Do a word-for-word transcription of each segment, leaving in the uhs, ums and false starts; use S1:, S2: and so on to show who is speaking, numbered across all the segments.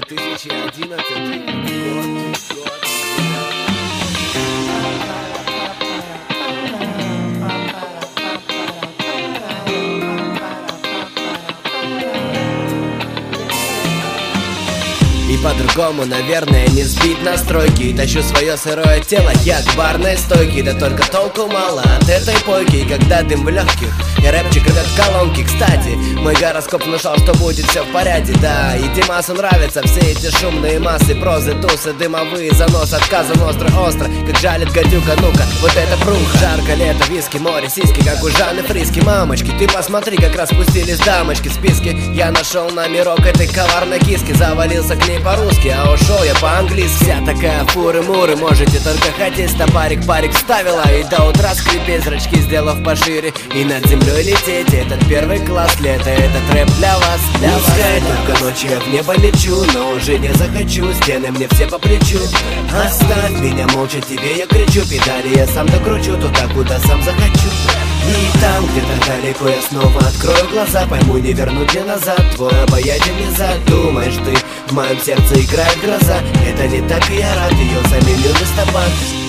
S1: тысячи одиннадцатый год, год. И по-другому, наверное, не сбить настройки. Тащу свое сырое тело я к барной стойке. Да только толку мало от этой пойки. И когда дым в легких и рэпчик рвет колонки. Кстати, мой гороскоп внушал, что будет все в порядке. Да, и Димасу нравятся все эти шумные массы. Прозы, тусы, дымовые, занос, отказан остро-остро. Как жалит гадюка, ну-ка, вот это пруха. Жарко лето, виски, море, сиськи, как у Жанны Фриски. Мамочки, ты посмотри, как распустились дамочки. Списки я нашел номерок этой коварной киски. Завалился к ней по-русски, а ушел я по-английски. Вся такая фуры-муры, можете только хотеть. Стопарик парик вставила и до утра скрипеть. Зрачки сделав пошире и над землей лететь. Этот первый класс лета, этот рэп для вас, для вас. Пускай только ночью я в небо лечу, но уже не захочу, стены мне все по плечу. Оставь меня молча, тебе я кричу. Педали я сам докручу туда, куда сам захочу. И там где-то далеко я снова открою глаза. Пойму, не вернуть мне назад твой обаятельный зад. Думаешь, ты в моем сердце играет гроза. Это не так, и я рад, ее заменю листопад.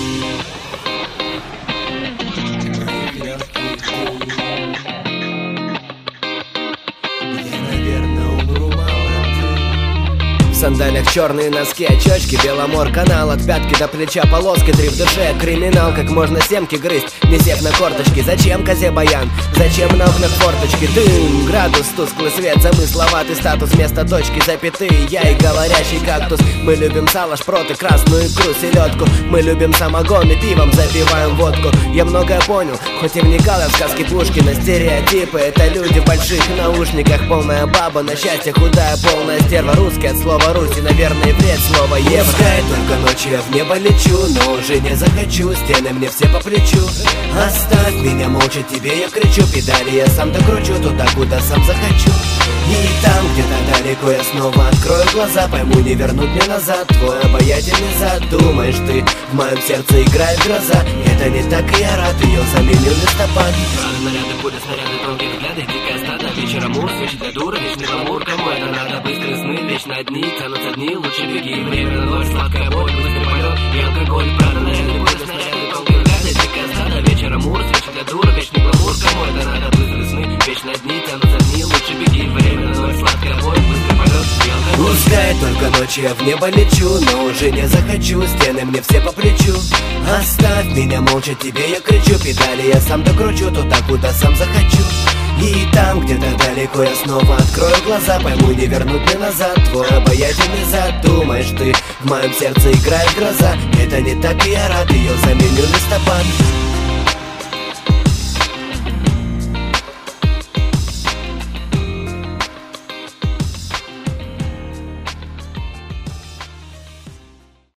S1: В сандалях черные носки, очечки, беломор канал. От пятки до плеча полоски, три в душе криминал. Как можно семки грызть, не сев на корточки? Зачем козе баян? Зачем на окнах форточки? Дым, градус, тусклый свет, замысловатый статус. Вместо точки запятые, я и говорящий кактус. Мы любим сало, шпроты, красную икру, селедку. Мы любим самогон и пивом запиваем водку. Я многое понял, хоть и вникал я в сказки Пушкина. Стереотипы — это люди в больших наушниках. Полная баба, на счастье худая, полная стерва. Русский от слова Руси, наверное, вред слова евро. Пускай только ночью я в небо лечу, но уже не захочу, стены мне все по плечу. Оставь меня молча, тебе я кричу. Педали я сам докручу туда, куда сам захочу. И там где-то далеко я снова открою глаза. Пойму, не вернуть мне назад твой обаятельный зад. Думаешь, ты в моем сердце играет гроза. Это не так, и я рад, ее заменю листопад.
S2: Рады наряды, пули, снаряды, тонкие взгляды, дикая стада. Вечером мур, свечи для дура, вечный гламур. Кому это надо? Быстрые сны, вечно одни, тянутся дни. Лучше беги, время на ночь, сладкая боль, быстрый полет и алкоголь. Рады наряды, пули, снаряды, тонкие взгляды, дикая стада. Вечером мур, свечи для дура, вечный гламур. Кому это надо? Быстрые сны, вечно одни, тянутся дни. Лучше беги, время на ночь, сладкая боль, быстрый полет и алкоголь.
S1: Пускай только ночью я в небо лечу, но уже не захочу, стены мне все по плечу. Оставь меня молча, тебе я кричу. Педали я сам докручу туда, куда сам захочу. И там где-то далеко я снова открою глаза. Пойму, не вернуть мне назад твой обаятельный зад. Думаешь, ты в моем сердце играет гроза. Это не так, и я рад, ее заменю листопад.